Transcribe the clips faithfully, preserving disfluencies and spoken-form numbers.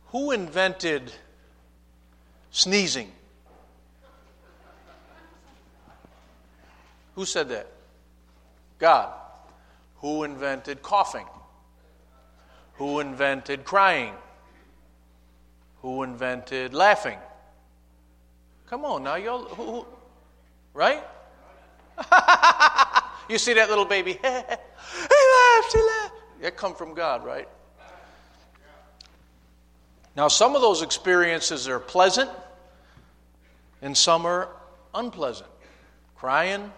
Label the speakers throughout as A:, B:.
A: Who invented sneezing? Who said that? God. Who invented coughing? Who invented crying? Who invented laughing? Come on now, y'all. Who, who, right? You see that little baby? He laughed, he laughed. That come from God, right? Now, some of those experiences are pleasant, and some are unpleasant. Crying,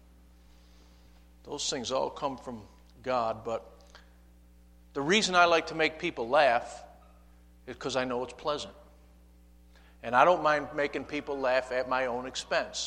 A: those things all come from God. But the reason I like to make people laugh is because I know it's pleasant. And I don't mind making people laugh at my own expense.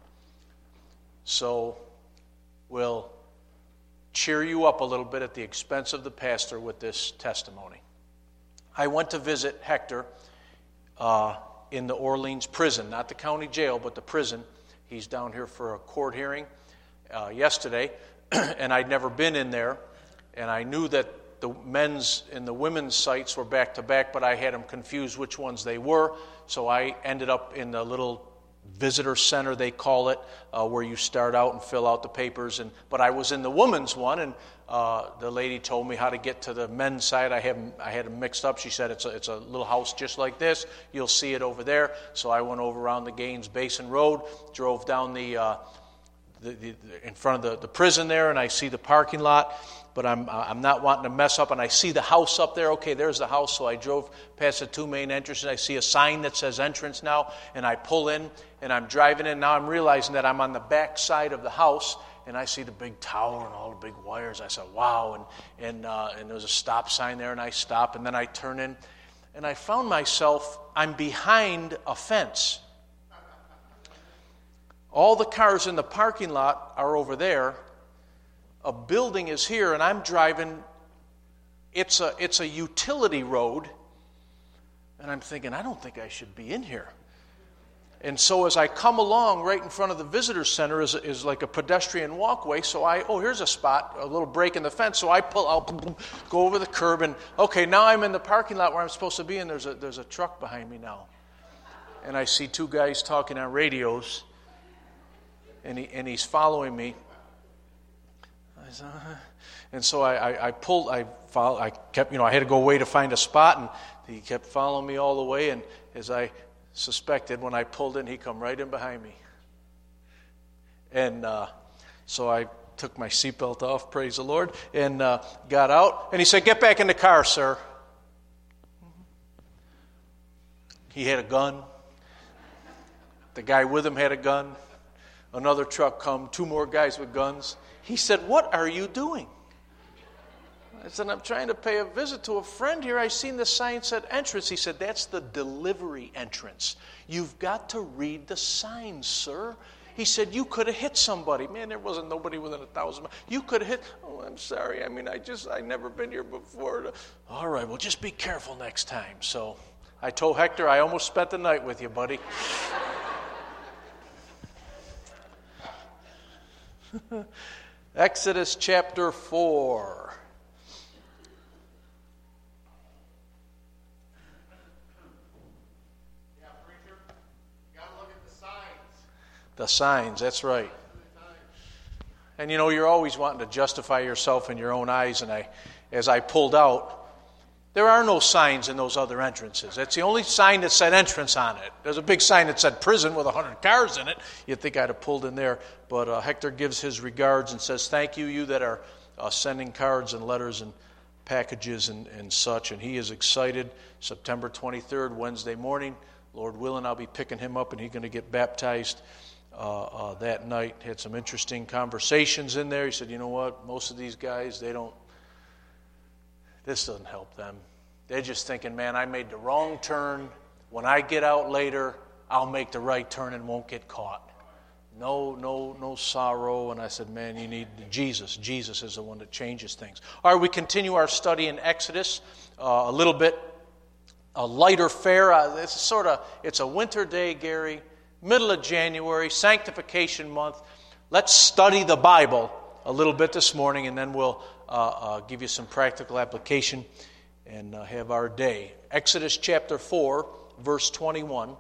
A: So we'll cheer you up a little bit at the expense of the pastor with this testimony. I went to visit Hector uh, in the Orleans prison, not the county jail, but the prison. He's down here for a court hearing uh, yesterday, and I'd never been in there, and I knew that the men's and the women's sites were back to back, but I had them confused which ones they were, so I ended up in the little visitor center, they call it, uh, where you start out and fill out the papers. And but I was in the women's one, and uh, the lady told me how to get to the men's side. I have I had them mixed up. She said it's a, it's a little house just like this. You'll see it over there. So I went over around the Gaines Basin Road, drove down the, uh, the, the, the in front of the, the prison there, and I see the parking lot. But I'm I'm not wanting to mess up, and I see the house up there. Okay, there's the house. So I drove past the two main entrances. I see a sign that says entrance now, and I pull in, and I'm driving in. Now I'm realizing that I'm on the back side of the house, and I see the big tower and all the big wires. I said, wow, and and uh, and there's a stop sign there, and I stop, and then I turn in, and I found myself, I'm behind a fence. All the cars in the parking lot are over there. A building is here, and I'm driving. It's a it's a utility road, and I'm thinking, I don't think I should be in here. And so as I come along, right in front of the visitor center is is like a pedestrian walkway. So I oh here's a spot, a little break in the fence. So I pull out, go over the curb, and okay, now I'm in the parking lot where I'm supposed to be, and there's a there's a truck behind me now, and I see two guys talking on radios, and he and he's following me. And so I, I, I pulled, I followed, I kept, you know, I had to go away to find a spot, and he kept following me all the way. And as I suspected, when I pulled in, he come right in behind me. And uh, so I took my seatbelt off, praise the Lord, and uh, got out. And he said, "Get back in the car, sir." He had a gun. The guy with him had a gun. Another truck come, two more guys with guns. He said, "What are you doing?" I said, "I'm trying to pay a visit to a friend here. I seen the sign said entrance." He said, "That's the delivery entrance. You've got to read the signs, sir." He said, "You could have hit somebody." Man, there wasn't nobody within a thousand miles. You could have hit. "Oh, I'm sorry. I mean, I just, I never been here before." "All right, well, just be careful next time." So I told Hector, I almost spent the night with you, buddy. Exodus chapter four.
B: Yeah, preacher. You gotta look at the signs.
A: The signs, that's right. And you know, you're always wanting to justify yourself in your own eyes, and I, as I pulled out, there are no signs in those other entrances. That's the only sign that said entrance on it. There's a big sign that said prison with one hundred cars in it. You'd think I'd have pulled in there. But uh, Hector gives his regards and says, "Thank you, you that are uh, sending cards and letters and packages and, and such." And he is excited. September twenty-third, Wednesday morning. Lord willing, I'll be picking him up, and he's going to get baptized uh, uh, that night. Had some interesting conversations in there. He said, "You know what? Most of these guys, they don't, this doesn't help them. They're just thinking, man, I made the wrong turn. When I get out later, I'll make the right turn and won't get caught. No, no, no sorrow." And I said, man, you need Jesus. Jesus is the one that changes things. All right, we continue our study in Exodus. Uh, a little bit a lighter fare. Uh, it's sort of, it's a winter day, Gary, middle of January, sanctification month. Let's study the Bible a little bit this morning, and then we'll uh, uh, give you some practical application. and uh, have our day. Exodus chapter four, verse twenty-one.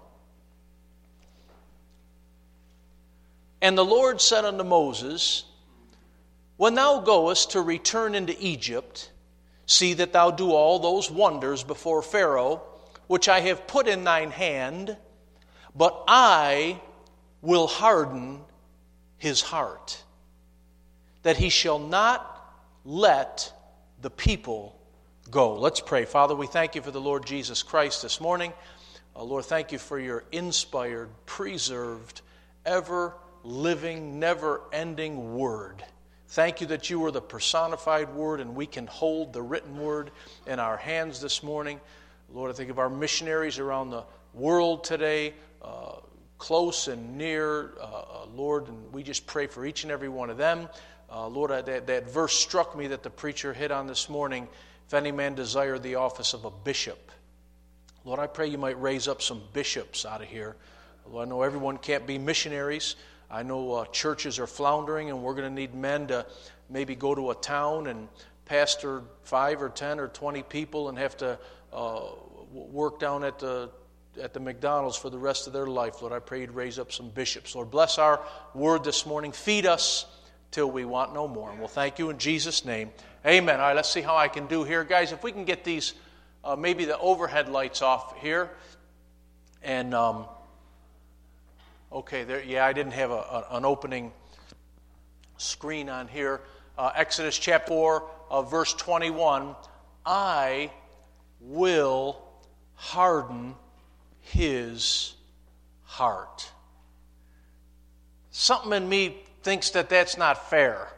A: And the Lord said unto Moses, when thou goest to return into Egypt, see that thou do all those wonders before Pharaoh, which I have put in thine hand, but I will harden his heart, that he shall not let the people go. Let's pray. Father, we thank you for the Lord Jesus Christ this morning. Uh, Lord, thank you for your inspired, preserved, ever-living, never-ending word. Thank you that you are the personified word and we can hold the written word in our hands this morning. Lord, I think of our missionaries around the world today, uh, close and near, uh, Lord, and we just pray for each and every one of them. Uh, Lord, I, that, that verse struck me that the preacher hit on this morning, if any man desire the office of a bishop. Lord, I pray you might raise up some bishops out of here. Lord, I know everyone can't be missionaries. I know uh, churches are floundering, and we're going to need men to maybe go to a town and pastor five or ten or twenty people and have to uh, work down at the at the McDonald's for the rest of their life. Lord, I pray you'd raise up some bishops. Lord, bless our word this morning. Feed us till we want no more. And we'll thank you in Jesus' name. Amen. All right, let's see how I can do here. Guys, if we can get these, uh, maybe the overhead lights off here. And... Um, Okay, there. Yeah, I didn't have a, a, an opening screen on here. Uh, Exodus chapter four, uh, verse twenty-one. I will harden his heart. Something in me thinks that that's not fair.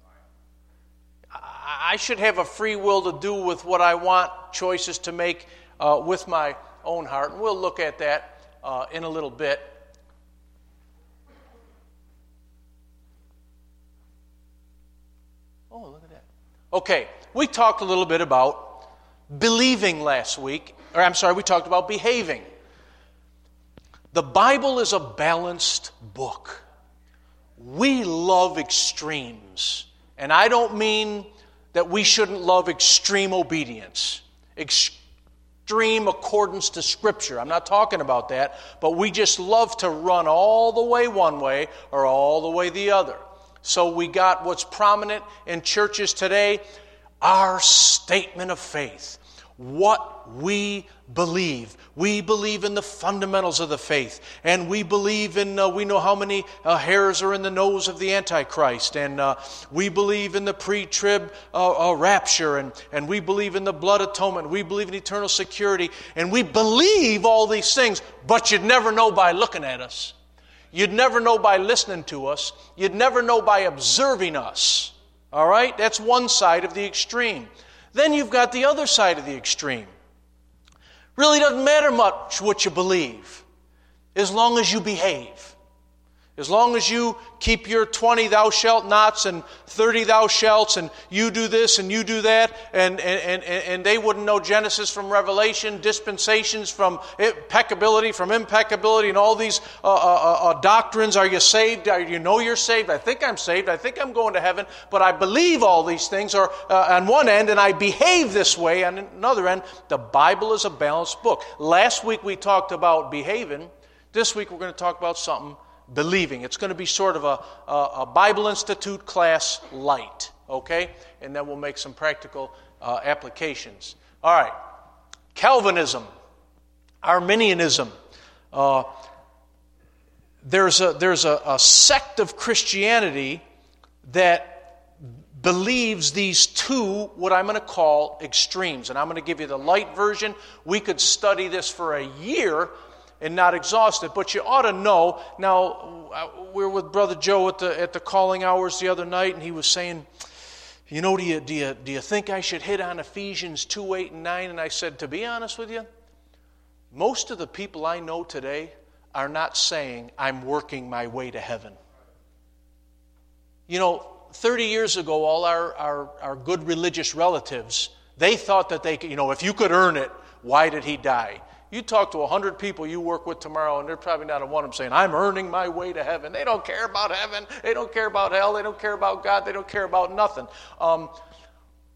A: I, I should have a free will to do with what I want, choices to make uh, with my own heart. And we'll look at that uh, in a little bit. Oh, look at that. Okay, we talked a little bit about believing last week. Or I'm sorry, we talked about behaving. The Bible is a balanced book. We love extremes. And I don't mean that we shouldn't love extreme obedience, extreme accordance to Scripture. I'm not talking about that. But we just love to run all the way one way or all the way the other. So we got what's prominent in churches today, our statement of faith, what we believe. We believe in the fundamentals of the faith, and we believe in, uh, we know how many uh, hairs are in the nose of the Antichrist, and uh, we believe in the pre-trib uh, uh, rapture, and, and we believe in the blood atonement, we believe in eternal security, and we believe all these things, but you'd never know by looking at us. You'd never know by listening to us. You'd never know by observing us. All right? That's one side of the extreme. Then you've got the other side of the extreme. Really doesn't matter much what you believe, as long as you behave. As long as you keep your twenty thou shalt nots and thirty thou shalts, and you do this and you do that, and, and, and, and they wouldn't know Genesis from Revelation, dispensations from impeccability from impeccability, and all these uh, uh, uh, doctrines. Are you saved? Are you know you're saved? I think I'm saved. I think I'm going to heaven, but I believe all these things are uh, on one end, and I behave this way on another end. The Bible is a balanced book. Last week we talked about behaving. This week we're going to talk about something believing. It's going to be sort of a, a, a Bible Institute class light, okay? And then we'll make some practical uh, applications. All right. Calvinism, Arminianism. Uh, there's a there's a, a sect of Christianity that believes these two, what I'm going to call extremes. And I'm going to give you the light version. We could study this for a year and not exhaust it, but you ought to know. Now, we were with Brother Joe at the at the calling hours the other night, and he was saying, you know, do you do you do you think I should hit on Ephesians two, eight, and nine? And I said, to be honest with you, most of the people I know today are not saying I'm working my way to heaven. You know, thirty years ago, all our, our, our good religious relatives, they thought that they could, you know, if you could earn it, why did he die? You talk to a hundred people you work with tomorrow, and they're probably not a one of them saying, I'm earning my way to heaven. They don't care about heaven. They don't care about hell. They don't care about God. They don't care about nothing. Um,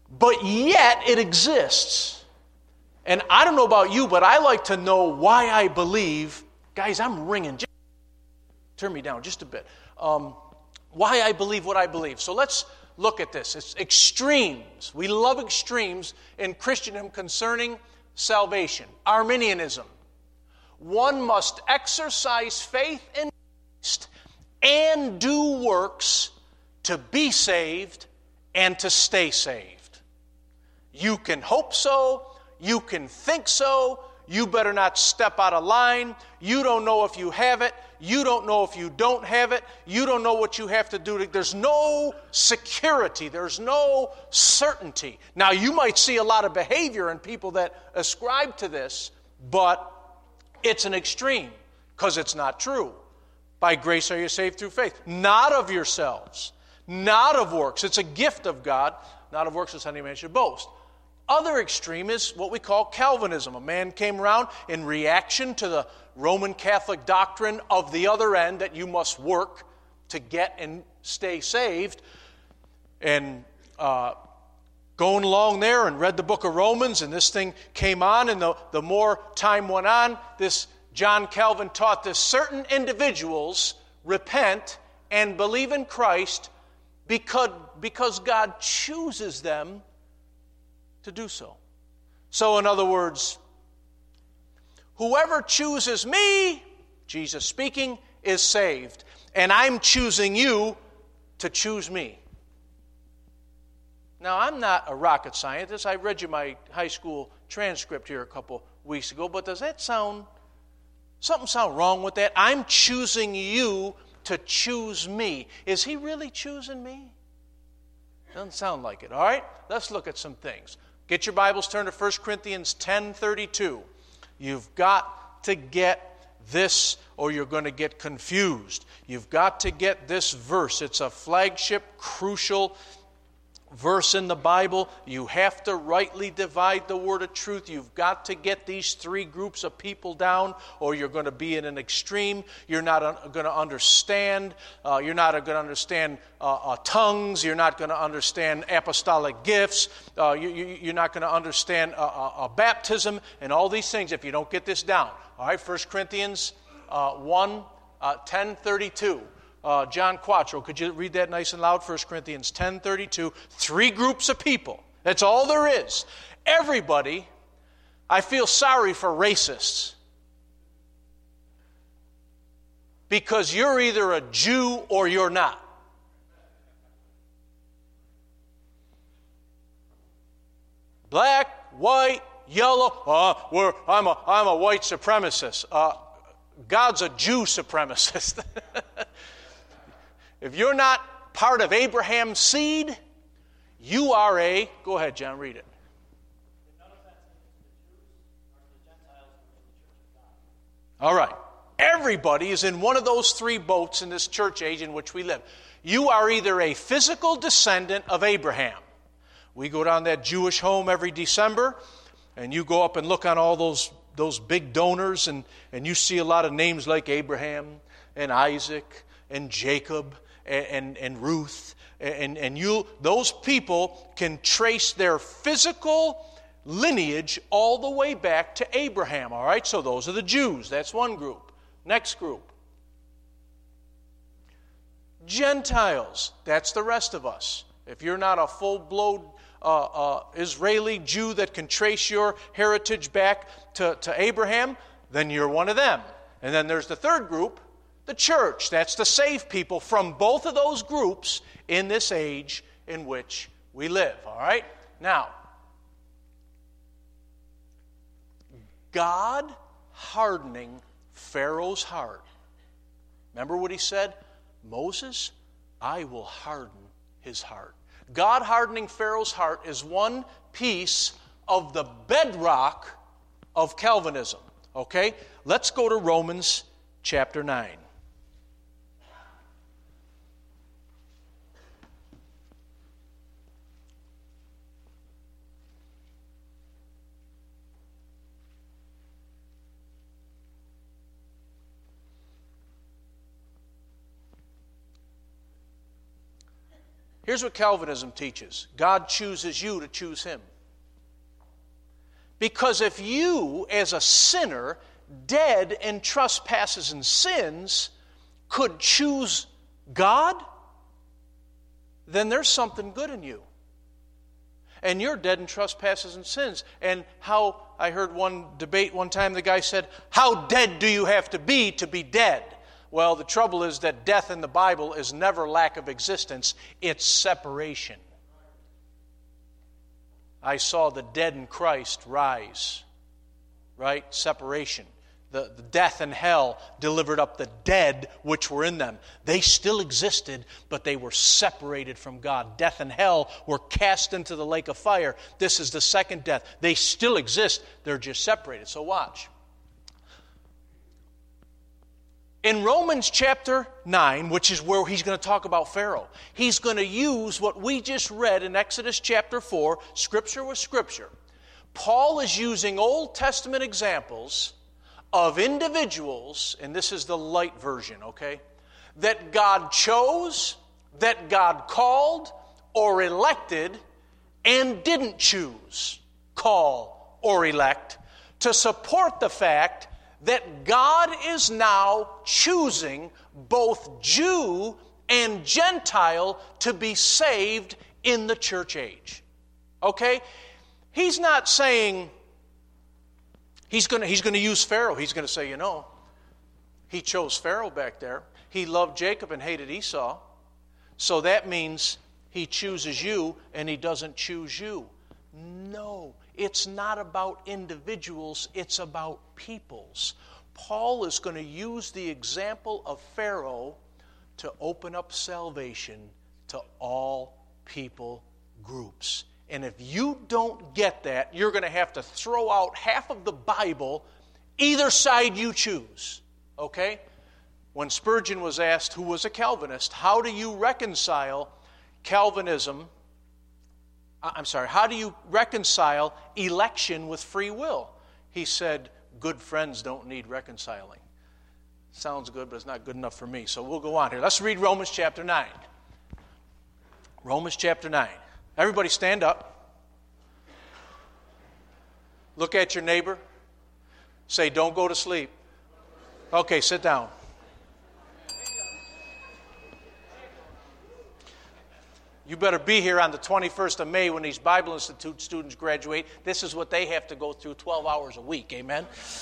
A: but yet it exists. And I don't know about you, but I like to know why I believe. Guys, I'm ringing. Just turn me down just a bit. Um, why I believe what I believe. So let's look at this. It's extremes. We love extremes in Christendom concerning salvation. Arminianism. One must exercise faith in Christ and do works to be saved and to stay saved. You can hope so. You can think so. You better not step out of line. You don't know if you have it. You don't know if you don't have it. You don't know what you have to do. To, there's no security. There's no certainty. Now, you might see a lot of behavior in people that ascribe to this, but it's an extreme because it's not true. By grace are you saved through faith. Not of yourselves. Not of works. It's a gift of God. Not of works, lest any man should boast. Other extreme is what we call Calvinism. A man came around in reaction to the Roman Catholic doctrine of the other end that you must work to get and stay saved. And uh, going along there and read the book of Romans, and this thing came on, and the, the more time went on, this John Calvin taught that certain individuals repent and believe in Christ because, because God chooses them to do so. So in other words, whoever chooses me, Jesus speaking, is saved. And I'm choosing you to choose me. Now, I'm not a rocket scientist. I read you my high school transcript here a couple weeks ago, but does that sound, something sound wrong with that? I'm choosing you to choose me. Is he really choosing me? Doesn't sound like it. All right, let's look at some things. Get your Bibles, turn to First Corinthians ten thirty-two. You've got to get this or you're going to get confused. You've got to get this verse. It's a flagship, crucial verse in the Bible. You have to rightly divide the word of truth. You've got to get these three groups of people down or you're going to be in an extreme. You're not un- going to understand. Uh, you're not going to understand uh, uh, tongues. You're not going to understand apostolic gifts. Uh, you, you, you're not going to understand uh, uh, uh, baptism and all these things if you don't get this down. All right, First Corinthians uh, one, uh, ten thirty-two. Uh, John Quattro, could you read that nice and loud? First Corinthians ten thirty-two. Three groups of people. That's all there is. Everybody, I feel sorry for racists. Because you're either a Jew or you're not. Black, white, yellow. Uh, we're, I'm, a, I'm a white supremacist. Uh, God's a Jew supremacist. If you're not part of Abraham's seed, you are a, go ahead, John, read it. All right. Everybody is in one of those three boats in this church age in which we live. You are either a physical descendant of Abraham. We go down that Jewish home every December, and you go up and look on all those, those big donors, and, and you see a lot of names like Abraham and Isaac and Jacob and, and Ruth, and, and you, those people can trace their physical lineage all the way back to Abraham, all right? So those are the Jews. That's one group. Next group. Gentiles. That's the rest of us. If you're not a full-blown uh, uh, Israeli Jew that can trace your heritage back to, to Abraham, then you're one of them. And then there's the third group, the church. That's the saved people from both of those groups in this age in which we live. All right? Now, God hardening Pharaoh's heart. Remember what he said? Moses, I will harden his heart. God hardening Pharaoh's heart is one piece of the bedrock of Calvinism. Okay? Let's go to Romans chapter nine. Here's what Calvinism teaches. God chooses you to choose Him. Because if you, as a sinner, dead in trespasses and sins, could choose God, then there's something good in you. And you're dead in trespasses and sins. And how, I heard one debate one time, the guy said, how dead do you have to be to be dead? Well, the trouble is that death in the Bible is never lack of existence, it's separation. I saw the dead in Christ rise, right? Separation. The, the death and hell delivered up the dead which were in them. They still existed, but they were separated from God. Death and hell were cast into the lake of fire. This is the second death. They still exist, they're just separated. So watch. In Romans chapter nine, which is where he's going to talk about Pharaoh, he's going to use what we just read in Exodus chapter four, Scripture with Scripture. Paul is using Old Testament examples of individuals, and this is the light version, okay, that God chose, that God called or elected, and didn't choose, call, or elect, to support the fact that God is now choosing both Jew and Gentile to be saved in the church age. Okay? He's not saying he's going to he's going to use Pharaoh. He's going to say, you know, he chose Pharaoh back there. He loved Jacob and hated Esau. So that means he chooses you and he doesn't choose you. No, it's not about individuals, it's about peoples. Paul is going to use the example of Pharaoh to open up salvation to all people groups. And if you don't get that, you're going to have to throw out half of the Bible, either side you choose. Okay? When Spurgeon was asked, who was a Calvinist, how do you reconcile Calvinism, I'm sorry, how do you reconcile election with free will? He said, good friends don't need reconciling. Sounds good, but it's not good enough for me. So we'll go on here. Let's read Romans chapter nine. Romans chapter nine. Everybody stand up. Look at your neighbor. Say, don't go to sleep. Okay, sit down. You better be here on the twenty-first of May when these Bible Institute students graduate. This is what they have to go through twelve hours a week. Amen?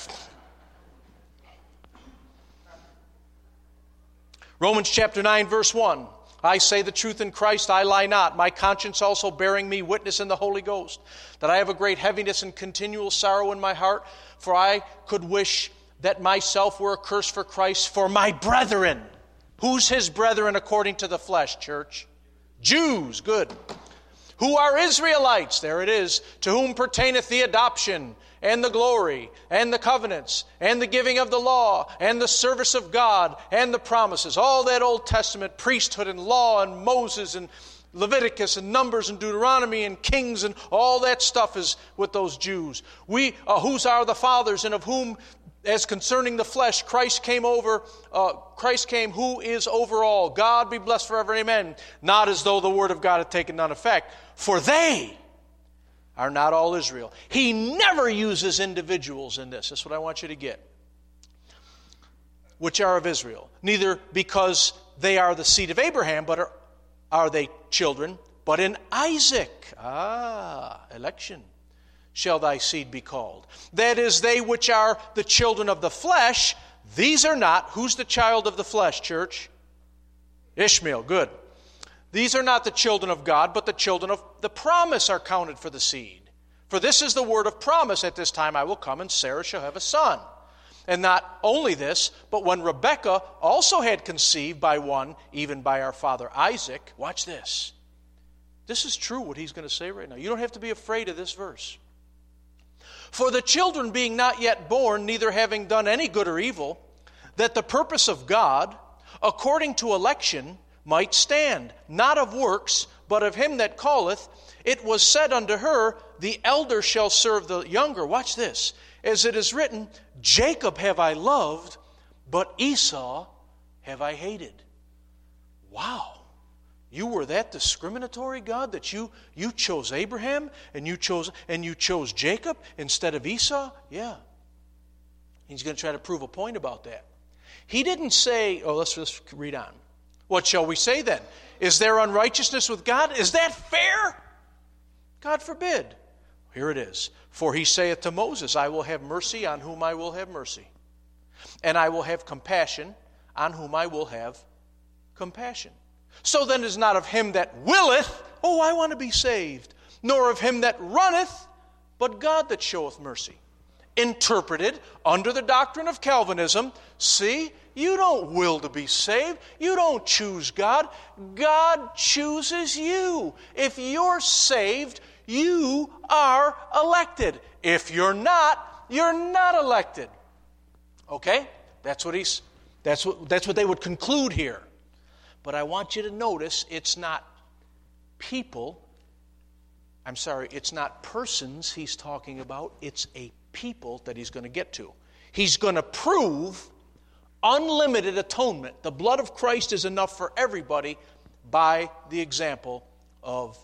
A: Romans chapter nine, verse one. I say the truth in Christ, I lie not. My conscience also bearing me witness in the Holy Ghost, that I have a great heaviness and continual sorrow in my heart, for I could wish that myself were accursed for Christ, for my brethren. Who's his brethren according to the flesh, church? Jews, good. Who are Israelites, there it is, to whom pertaineth the adoption, and the glory, and the covenants, and the giving of the law, and the service of God, and the promises. All that Old Testament priesthood and law and Moses and Leviticus and Numbers and Deuteronomy and Kings and all that stuff is with those Jews. We, uh, whose are the fathers, and of whom, as concerning the flesh, Christ came over, uh, Christ came who is over all. God be blessed forever, amen. Not as though the word of God had taken none effect. For they are not all Israel. He never uses individuals in this. That's what I want you to get. Which are of Israel. Neither because they are the seed of Abraham, but are, are they children, but in Isaac. Ah, election. Shall thy seed be called. That is, they which are the children of the flesh, these are not. Who's the child of the flesh, church? Ishmael, good. These are not the children of God, but the children of the promise are counted for the seed. For this is the word of promise, at this time I will come, and Sarah shall have a son. And not only this, but when Rebekah also had conceived by one, even by our father Isaac, watch this. This is true what he's going to say right now. You don't have to be afraid of this verse. For the children being not yet born, neither having done any good or evil, that the purpose of God, according to election, might stand, not of works, but of him that calleth, it was said unto her, the elder shall serve the younger. Watch this. As it is written, Jacob have I loved, but Esau have I hated. Wow. You were that discriminatory, God, that you you chose Abraham and you chose and you chose Jacob instead of Esau? Yeah. He's going to try to prove a point about that. He didn't say, oh, let's, let's read on. What shall we say then? Is there unrighteousness with God? Is that fair? God forbid. Here it is. For he saith to Moses, I will have mercy on whom I will have mercy, and I will have compassion on whom I will have compassion. So then it is not of him that willeth, oh, I want to be saved, nor of him that runneth, but God that showeth mercy. Interpreted under the doctrine of Calvinism, see, you don't will to be saved. You don't choose God. God chooses you. If you're saved, you are elected. If you're not, you're not elected. Okay? That's what he's that's what that's what they would conclude here. But I want you to notice it's not people. I'm sorry, it's not persons he's talking about. It's a people that he's going to get to. He's going to prove unlimited atonement. The blood of Christ is enough for everybody by the example of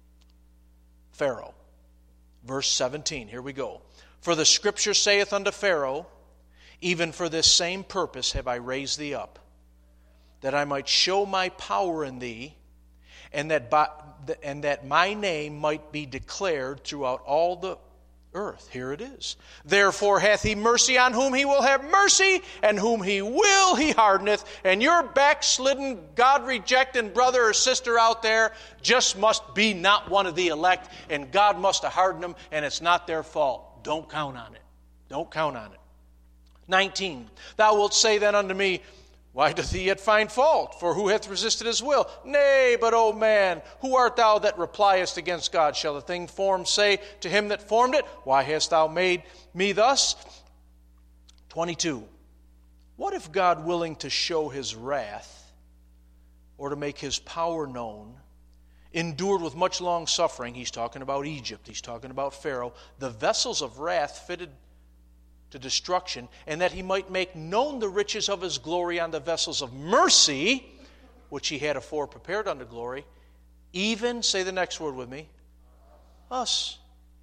A: Pharaoh. Verse seventeen, here we go. For the scripture saith unto Pharaoh, even for this same purpose have I raised thee up, that I might show my power in thee, and that by, and that my name might be declared throughout all the earth. Here it is. Therefore hath he mercy on whom he will have mercy, and whom he will he hardeneth. And your backslidden, God-rejecting brother or sister out there just must be not one of the elect, and God must have hardened them, and it's not their fault. Don't count on it. Don't count on it. nineteen. Thou wilt say then unto me, why doth he yet find fault? For who hath resisted his will? Nay, but, O man, who art thou that repliest against God? Shall the thing formed say to him that formed it, why hast thou made me thus? twenty-two. What if God, willing to show his wrath, or to make his power known, endured with much long suffering? He's talking about Egypt. He's talking about Pharaoh. The vessels of wrath fitted to destruction, and that he might make known the riches of his glory on the vessels of mercy, which he had afore prepared unto glory, even, say the next word with me, us.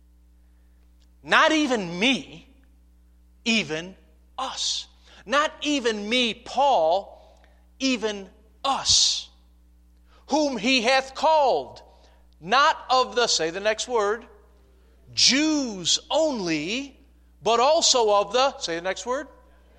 A: Not even me, even us. Not even me, Paul, even us, whom he hath called, not of the, say the next word, Jews only, but also of the, say the next word.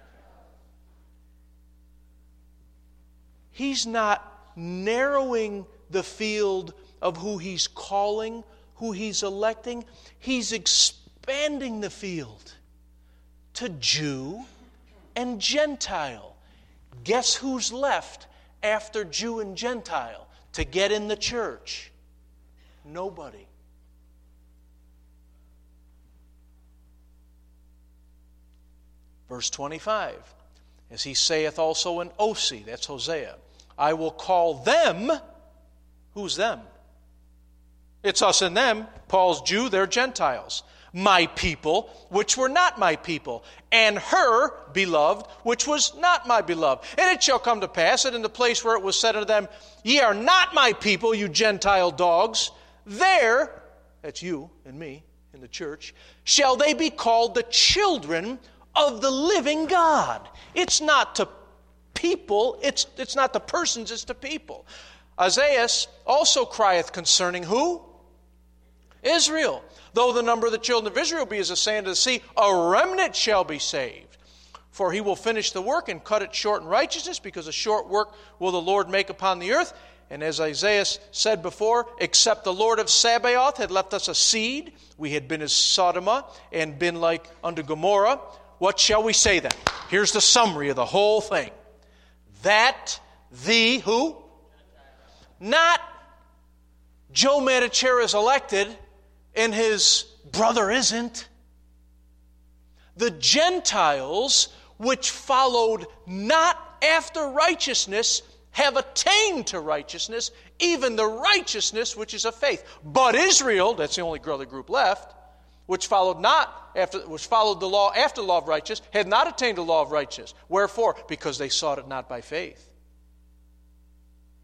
A: He's not narrowing the field of who he's calling, who he's electing. He's expanding the field to Jew and Gentile. Guess who's left after Jew and Gentile to get in the church? Nobody. Verse twenty-five, as he saith also in Osee, that's Hosea, I will call them, who's them? It's us and them. Paul's Jew, they're Gentiles. My people, which were not my people, and her beloved, which was not my beloved. And it shall come to pass that in the place where it was said unto them, ye are not my people, you Gentile dogs, there, that's you and me in the church, shall they be called the children of the living God. It's not to people, it's, it's not to persons, it's to people. Isaiah also crieth concerning who? Israel. Though the number of the children of Israel be as the sand of the sea, a remnant shall be saved. For he will finish the work and cut it short in righteousness, because a short work will the Lord make upon the earth. And as Isaiah said before, except the Lord of Sabaoth had left us a seed, we had been as Sodom and been like unto Gomorrah. What shall we say then? Here's the summary of the whole thing. That the who? Not Joe Manichera is elected and his brother isn't. The Gentiles, which followed not after righteousness, have attained to righteousness, even the righteousness which is of faith. But Israel, that's the only other group left, which followed not after, which followed the law after the law of righteousness, had not attained the law of righteousness. Wherefore? Because they sought it not by faith.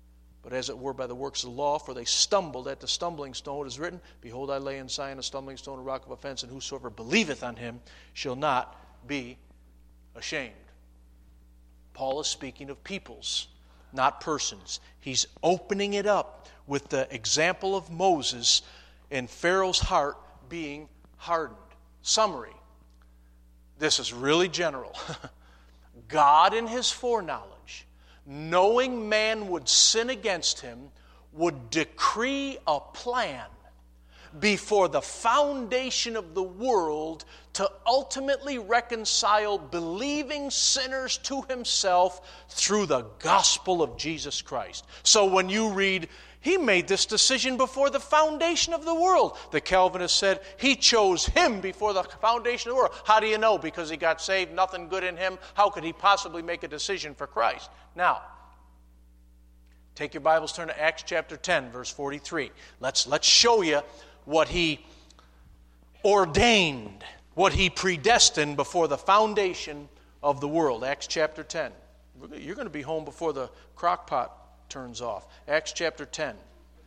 A: but as it were by the works of the law, for they stumbled at the stumbling stone. It is written, Behold, I lay in Zion a stumbling stone, a rock of offense, and whosoever believeth on him shall not be ashamed. Paul is speaking of peoples, not persons. He's opening it up with the example of Moses and Pharaoh's heart being hardened. Summary. This is really general. God in his foreknowledge, knowing man would sin against him, would decree a plan before the foundation of the world to ultimately reconcile believing sinners to himself through the gospel of Jesus Christ. So when you read, he made this decision before the foundation of the world. The Calvinists said he chose him before the foundation of the world. How do you know? Because he got saved, nothing good in him. How could he possibly make a decision for Christ? Now, take your Bibles, turn to Acts chapter ten, verse forty-three. Let's, let's show you what he ordained, what he predestined before the foundation of the world. Acts chapter ten. You're going to be home before the crock pot turns off. Acts chapter ten.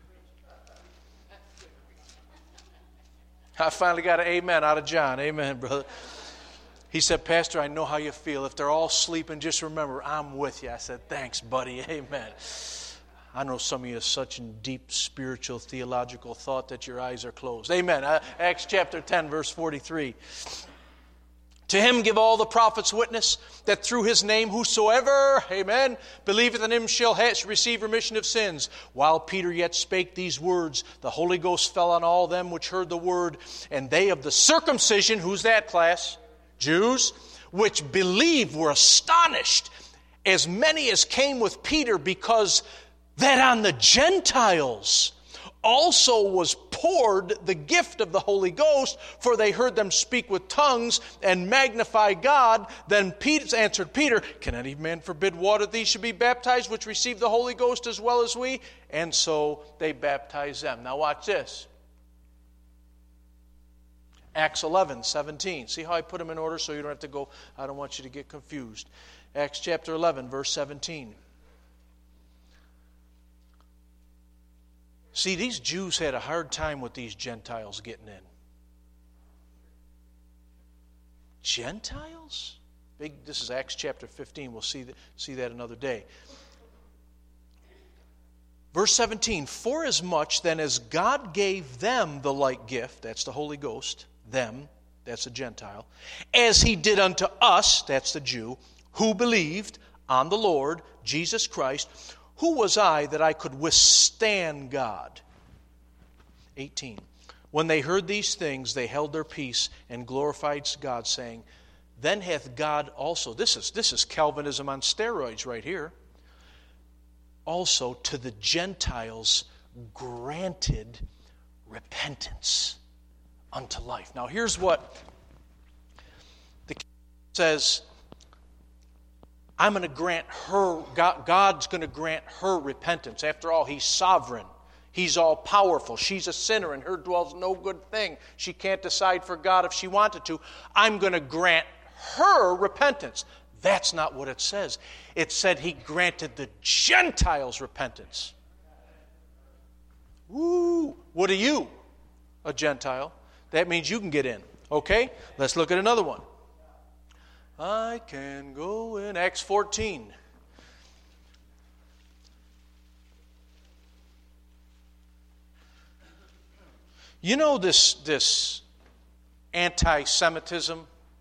A: I finally got an amen out of John. Amen, brother. He said, Pastor, I know how you feel. If they're all sleeping, just remember, I'm with you. I said, thanks, buddy. Amen. I know some of you are such in deep spiritual, theological thought that your eyes are closed. Amen. Uh, Acts chapter ten, verse forty-three. To him give all the prophets witness that through his name whosoever, amen, believeth in him shall receive remission of sins. While Peter yet spake these words, the Holy Ghost fell on all them which heard the word, and they of the circumcision, who's that class? Jews, which believed were astonished, as many as came with Peter, because that on the Gentiles also was poured the gift of the Holy Ghost, for they heard them speak with tongues and magnify God. Then Peter answered Peter, Can any man forbid water that these should be baptized, which receive the Holy Ghost as well as we? And so they baptized them. Now watch this. Acts eleven, seventeen. See how I put them in order so you don't have to go, I don't want you to get confused. Acts chapter eleven, verse seventeen. See, these Jews had a hard time with these Gentiles getting in. Gentiles? Big. This is Acts chapter fifteen. We'll see that, see that another day. Verse seventeen, Forasmuch then as God gave them the like gift, that's the Holy Ghost, them, that's a Gentile, as he did unto us, that's the Jew, who believed on the Lord Jesus Christ, who was I that I could withstand God? eighteen. When they heard these things, they held their peace and glorified God, saying, Then hath God also, this is, this is Calvinism on steroids right here, also to the Gentiles granted repentance unto life. Now here's what the says, I'm going to grant her, God, God's going to grant her repentance. After all, he's sovereign. He's all powerful. She's a sinner, and her dwells no good thing. She can't decide for God if she wanted to. I'm going to grant her repentance. That's not what it says. It said he granted the Gentiles repentance. Woo! What are you? A Gentile. That means you can get in. Okay? Let's look at another one. I can go in. Acts fourteen. You know this, this anti-Semitism?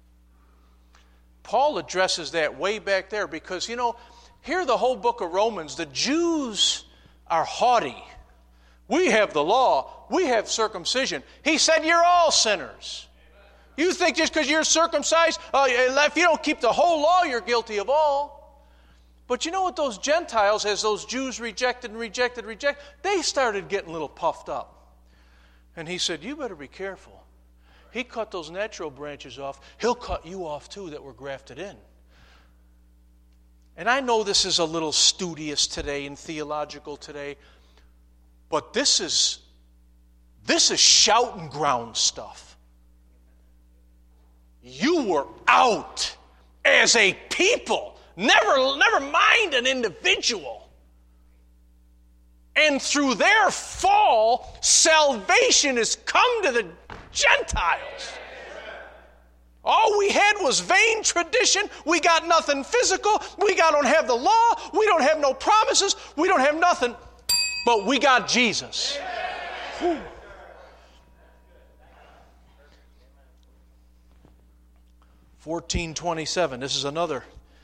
A: Paul addresses that way back there because, you know, here the whole book of Romans, the Jews are haughty. We have the law. We have circumcision. He said you're all sinners. You think just because you're circumcised, uh, if you don't keep the whole law, you're guilty of all. But you know what those Gentiles, as those Jews rejected and rejected, rejected, they started getting a little puffed up. And he said, you better be careful. He cut those natural branches off. He'll cut you off too that were grafted in. And I know this is a little studious today and theological today, but this is, this is shouting ground stuff. You were out as a people. Never, never mind an individual. And through their fall, salvation has come to the Gentiles. All we had was vain tradition. We got nothing physical. We got, don't have the law. We don't have no promises. We don't have nothing. But we got Jesus. Whew. fourteen twenty-seven. This is another.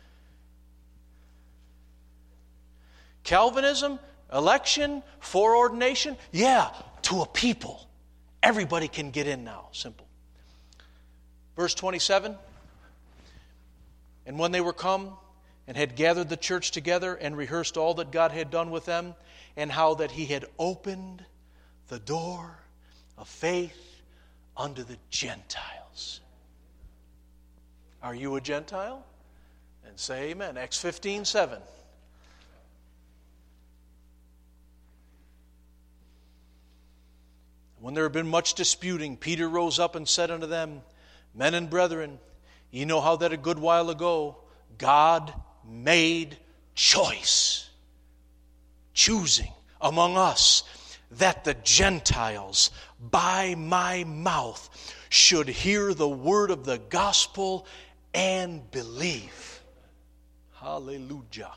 A: Calvinism, election, foreordination. Yeah, to a people. Everybody can get in now. Simple. Verse twenty-seven, and when they were come and had gathered the church together and rehearsed all that God had done with them, and how that he had opened the door of faith unto the Gentiles. Are you a Gentile? And say amen. Acts fifteen seven. When there had been much disputing, Peter rose up and said unto them, Men and brethren, ye know how that a good while ago God made choice, choosing among us that the Gentiles by my mouth should hear the word of the gospel and believe. Hallelujah.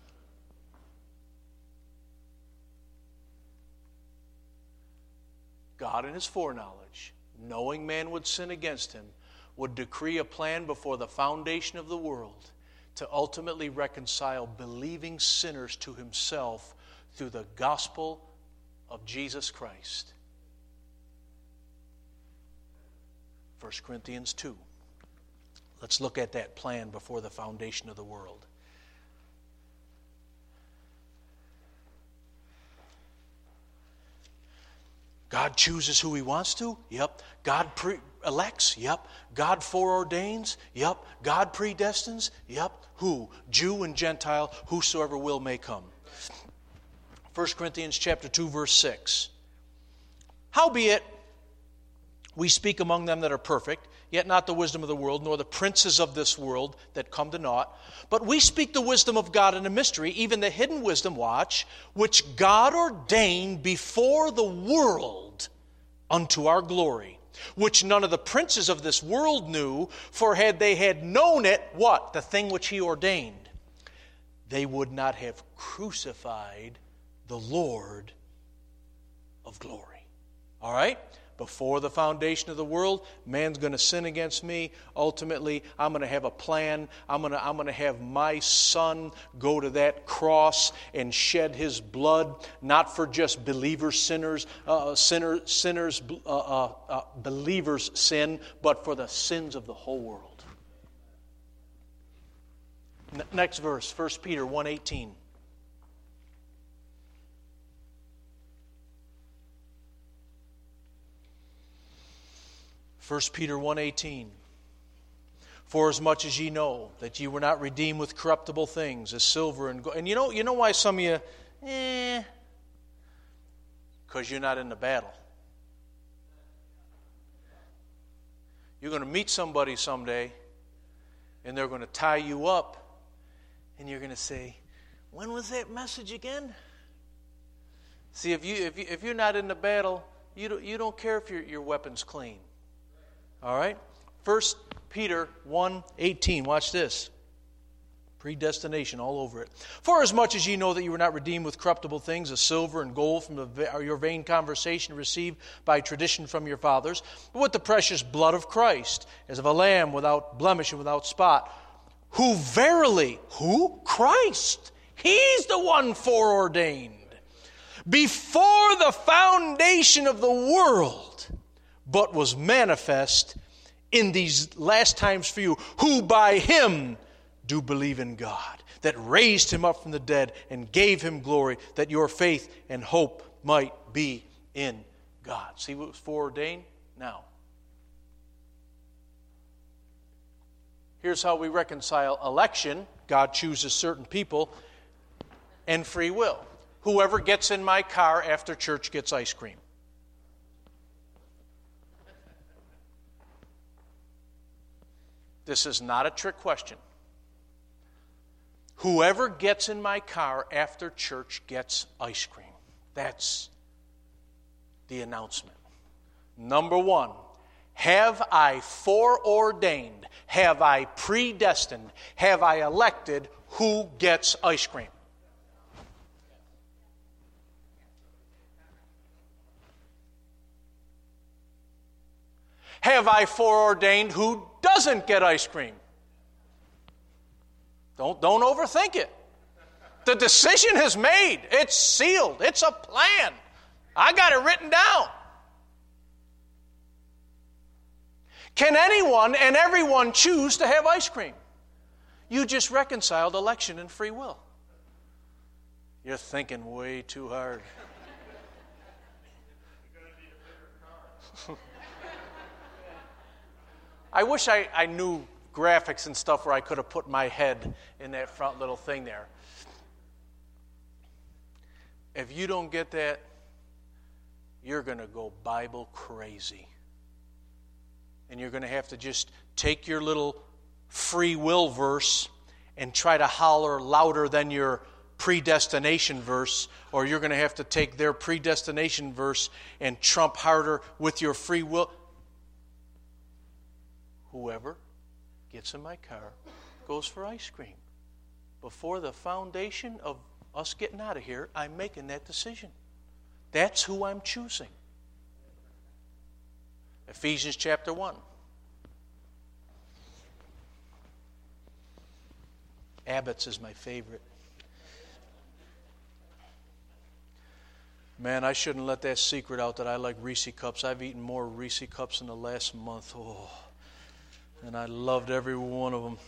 A: God in his foreknowledge, knowing man would sin against him, would decree a plan before the foundation of the world to ultimately reconcile believing sinners to himself through the gospel of Jesus Christ. First Corinthians two. Let's look at that plan before the foundation of the world. God chooses who he wants to? Yep. God pre- elects? Yep. God foreordains? Yep. God predestines? Yep. Who? Jew and Gentile, whosoever will may come. First Corinthians chapter two, verse six. Howbeit, we speak among them that are perfect, yet not the wisdom of the world, nor the princes of this world that come to naught. But we speak the wisdom of God in a mystery, even the hidden wisdom, watch, which God ordained before the world unto our glory, which none of the princes of this world knew, for had they had known it, what? The thing which he ordained, they would not have crucified the Lord of glory. All right? Before the foundation of the world, man's going to sin against me. Ultimately, I'm going to have a plan. I'm going to, I'm going to have my son go to that cross and shed his blood, not for just believers, sinners, uh, sinner, sinners, uh, uh, uh, believers' sin, but for the sins of the whole world. N- next verse, First Peter one eighteen. First Peter one eighteen. For as much as ye know that ye were not redeemed with corruptible things, as silver and gold. And you know, you know why some of you, eh, because you're not in the battle. You're going to meet somebody someday, and they're going to tie you up, and you're going to say, when was that message again? See, if, you, if, you, if you're not in the battle, you don't, you don't care if your, your weapon's clean. All right? First Peter one eighteen. Watch this. Predestination all over it. For as much as ye know that you were not redeemed with corruptible things, as silver and gold from the, your vain conversation received by tradition from your fathers, but with the precious blood of Christ, as of a lamb without blemish and without spot, who verily, who? Christ. He's the one foreordained. Before the foundation of the world, but was manifest in these last times for you, who by him do believe in God, that raised him up from the dead and gave him glory, that your faith and hope might be in God. See what was foreordained? Now, here's how we reconcile election. God chooses certain people, and free will. Whoever gets in my car after church gets ice cream. This is not a trick question. Whoever gets in my car after church gets ice cream. That's the announcement. Number one, have I foreordained, have I predestined, have I elected who gets ice cream? Have I foreordained who doesn't get ice cream? Don't, don't overthink it. The decision is made. It's sealed. It's a plan. I got it written down. Can anyone and everyone choose to have ice cream? You just reconciled election and free will. You're thinking way too hard. I wish I, I knew graphics and stuff where I could have put my head in that front little thing there. If you don't get that, you're going to go Bible crazy. And you're going to have to just take your little free will verse and try to holler louder than your predestination verse, or you're going to have to take their predestination verse and trump harder with your free will. Whoever gets in my car goes for ice cream. Before the foundation of us getting out of here, I'm making that decision. That's who I'm choosing. Ephesians chapter one. Abbott's is my favorite. Man, I shouldn't let that secret out that I like Reese cups. I've eaten more Reese cups in the last month. Oh, and I loved every one of them.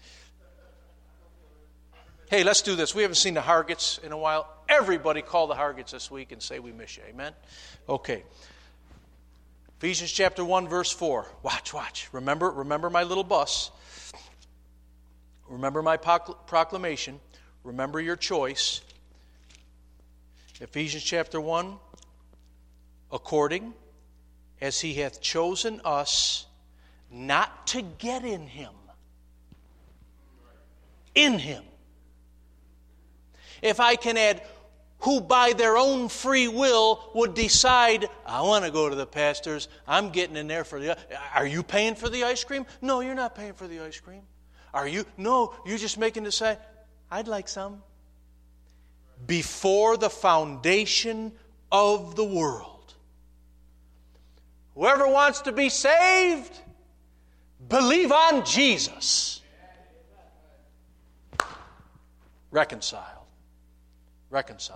A: Hey, let's do this. We haven't seen the Hargets in a while. Everybody call the Hargets this week and say we miss you. Amen? Okay. Ephesians chapter one, verse four. Watch, watch. Remember, remember my little bus. Remember my proclamation. Remember your choice. Ephesians chapter one. According as he hath chosen us not to get in him. In him. If I can add, who by their own free will would decide, I want to go to the pastor's, I'm getting in there for the... Are you paying for the ice cream? No, you're not paying for the ice cream. Are you? No, you're just making the say, I'd like some. Before the foundation of the world. Whoever wants to be saved, believe on Jesus. Reconciled. Reconciled.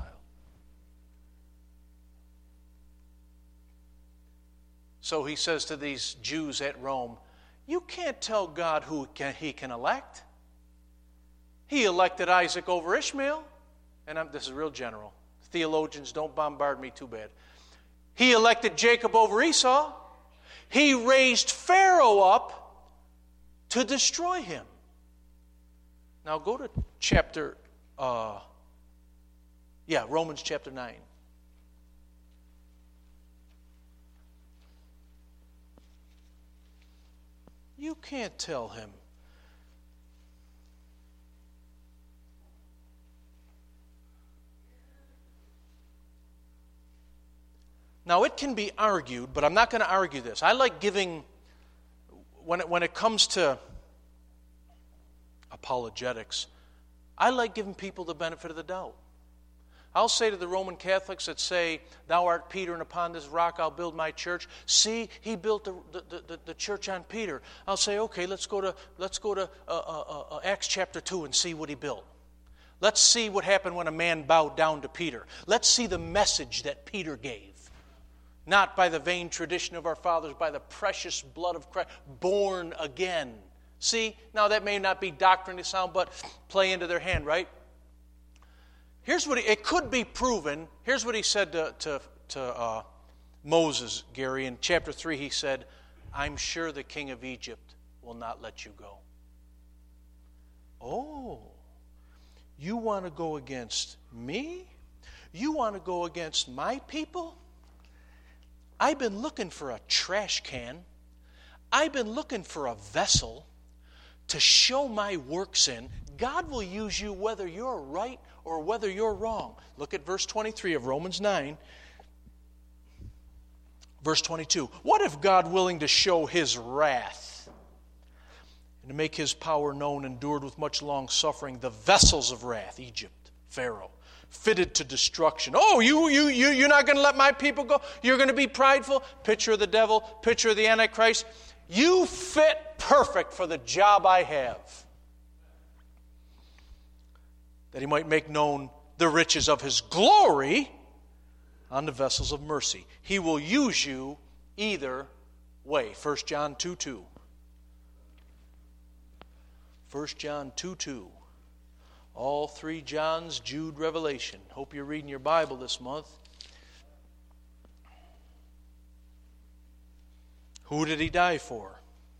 A: So he says to these Jews at Rome, you can't tell God who can, he can elect. He elected Isaac over Ishmael. And I'm, this is real general. Theologians, don't bombard me too bad. He elected Jacob over Esau. He raised Pharaoh up to destroy him. Now go to chapter, uh, yeah, Romans chapter nine. You can't tell him. Now, it can be argued, but I'm not going to argue this. I like giving, when it, when it comes to apologetics, I like giving people the benefit of the doubt. I'll say to the Roman Catholics that say, thou art Peter, and upon this rock I'll build my church. See, he built the, the, the, the church on Peter. I'll say, okay, let's go to, let's go to uh, uh, uh, Acts chapter two and see what he built. Let's see what happened when a man bowed down to Peter. Let's see the message that Peter gave. Not by the vain tradition of our fathers, by the precious blood of Christ, born again. See, now that may not be doctrinally sound, but play into their hand, right? Here's what he, it could be proven. Here's what he said to, to, to uh, Moses, Gary. In chapter three, he said, I'm sure the king of Egypt will not let you go. Oh, you want to go against me? You want to go against my people? I've been looking for a trash can. I've been looking for a vessel to show my works in. God will use you whether you're right or whether you're wrong. Look at verse twenty-three of Romans nine. Verse twenty-two. What if God, willing to show His wrath and to make His power known, endured with much long suffering the vessels of wrath, Egypt, Pharaoh, fitted to destruction? Oh, you, you, you, you're not going to let my people go? You're going to be prideful? Picture of the devil, picture of the Antichrist. You fit perfect for the job I have. That He might make known the riches of His glory on the vessels of mercy. He will use you either way. First John two two. First John two two. All three Johns, Jude, Revelation. Hope you're reading your Bible this month. Who did He die for?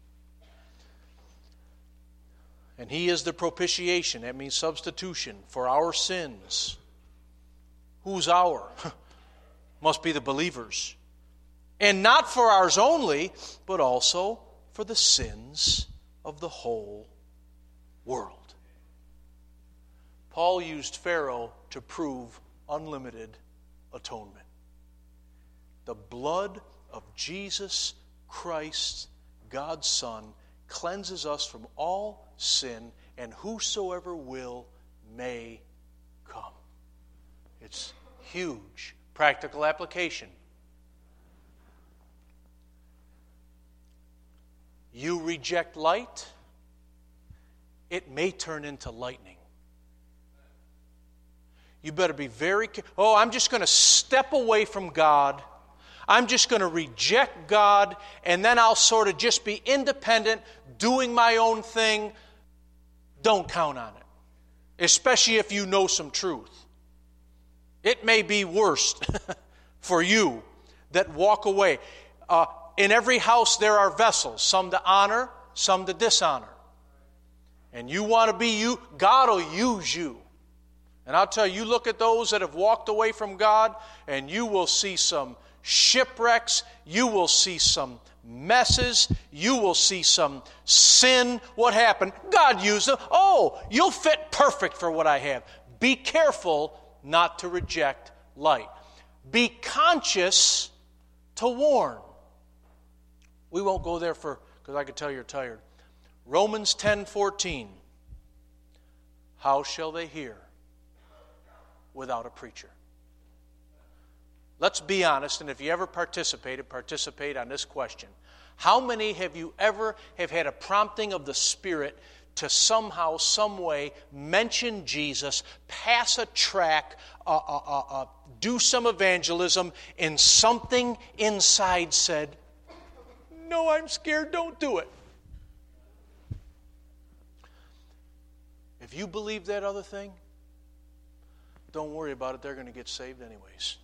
A: And He is the propitiation. That means substitution for our sins. Who's our? Must be the believers. And not for ours only, but also for the sins of the whole world. Paul used Pharaoh to prove unlimited atonement. The blood of Jesus Christ, God's Son, cleanses us from all sin, and whosoever will may come. It's huge. Practical application. You reject light, it may turn into lightning. You better be very careful. Oh, I'm just going to step away from God. I'm just going to reject God, and then I'll sort of just be independent, doing my own thing. Don't count on it, especially if you know some truth. It may be worse for you that walk away. Uh, in every house there are vessels, some to honor, some to dishonor. And you want to be you, God will use you. And I'll tell you, you look at those that have walked away from God, and you will see some shipwrecks, you will see some messes, you will see some sin. What happened? God used them. Oh, you'll fit perfect for what I have. Be careful not to reject light. Be conscious to warn. We won't go there for, because I can tell you're tired. Romans ten fourteen. How shall they hear without a preacher? Let's be honest, and if you ever participated, participate on this question. How many have you ever have had a prompting of the Spirit to somehow, some way, mention Jesus, pass a tract, uh, uh, uh, uh, do some evangelism, and something inside said, no, I'm scared, don't do it. If you believe that other thing, don't worry about it, they're going to get saved anyways.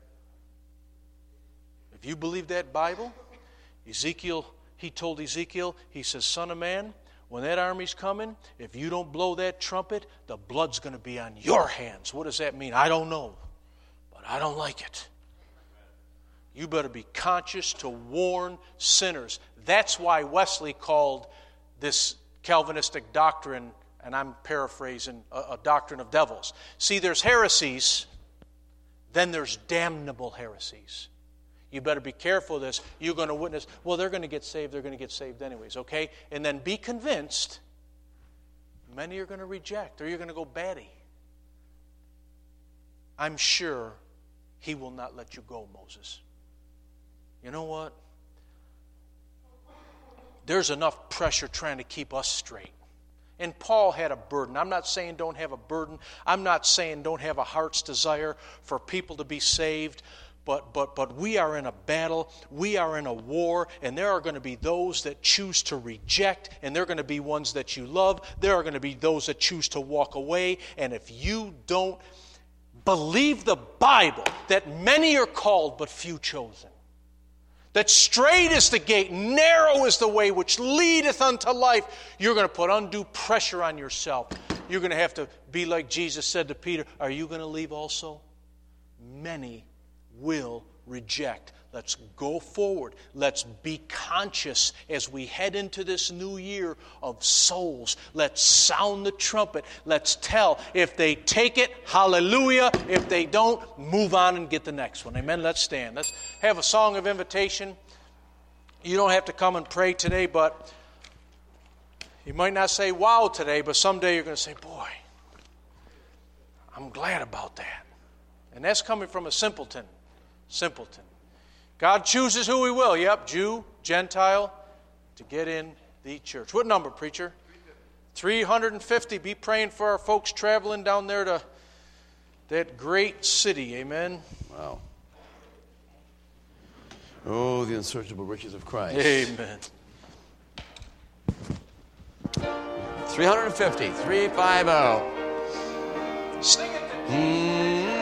A: If you believe that Bible, Ezekiel, he told Ezekiel, he says, son of man, when that army's coming, if you don't blow that trumpet, the blood's going to be on your hands. What does that mean? I don't know, but I don't like it. You better be conscious to warn sinners. That's why Wesley called this Calvinistic doctrine, and I'm paraphrasing, a, a doctrine of devils. See, there's heresies, then there's damnable heresies. You better be careful of this. You're going to witness, well, they're going to get saved, they're going to get saved anyways, okay? And then be convinced, many are going to reject, or you're going to go batty. I'm sure He will not let you go, Moses. You know what? There's enough pressure trying to keep us straight. And Paul had a burden. I'm not saying don't have a burden. I'm not saying don't have a heart's desire for people to be saved. But but but we are in a battle, we are in a war, and there are going to be those that choose to reject, and there are going to be ones that you love. There are going to be those that choose to walk away. And if you don't believe the Bible, that many are called but few chosen, that straight is the gate, narrow is the way which leadeth unto life, you're going to put undue pressure on yourself. You're going to have to be like Jesus said to Peter, are you going to leave also? Many will reject. Let's go forward. Let's be conscious as we head into this new year of souls. Let's sound the trumpet. Let's tell. If they take it, hallelujah. If they don't, move on and get the next one. Amen. Let's stand. Let's have a song of invitation. You don't have to come and pray today, but you might not say wow today, but someday you're going to say, boy, I'm glad about that. And that's coming from a simpleton. Simpleton. God chooses who He will. Yep, Jew, Gentile, to get in the church. What number, preacher? three hundred fifty. Be praying for our folks traveling down there to that great city. Amen.
C: Wow. Oh, the unsearchable riches of Christ.
A: Amen.
C: three hundred fifty. three fifty.
A: Sing it.
C: Mm-hmm.